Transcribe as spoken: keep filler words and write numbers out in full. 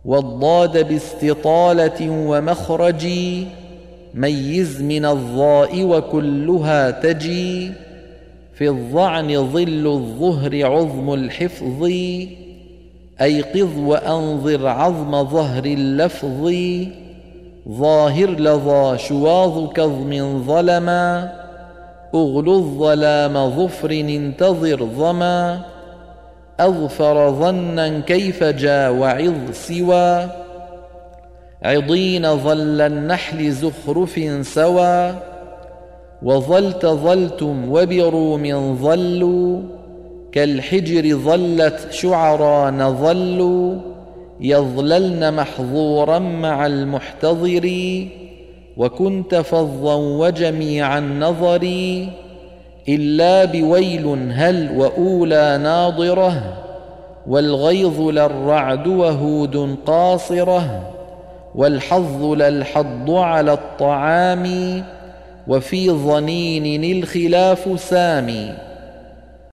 والضاد باستطالة ومخرج ميز من الضاء وكلها تجي في الظعن ظل الظهر عظم الحفظ أيقظ وأنظر عظم ظهر اللفظ ظاهر لظى شواظ كظم ظلما أغلظ ظلام ظفر انتظر ظما أظفر ظنا كيف جا وعظ سوى عضين ظل النحل زخرف سوى وظلت ظلتم وبروم ظلوا كالحجر ظلت شعران ظلوا يظللن محظورا مع المحتضر وكنت فظا وجميع النظر إلا بويل هل وأولى ناضرة والغيظ للرعد وهود قاصرة والحظ للحض على الطعام وفي ظنين الخلاف سامي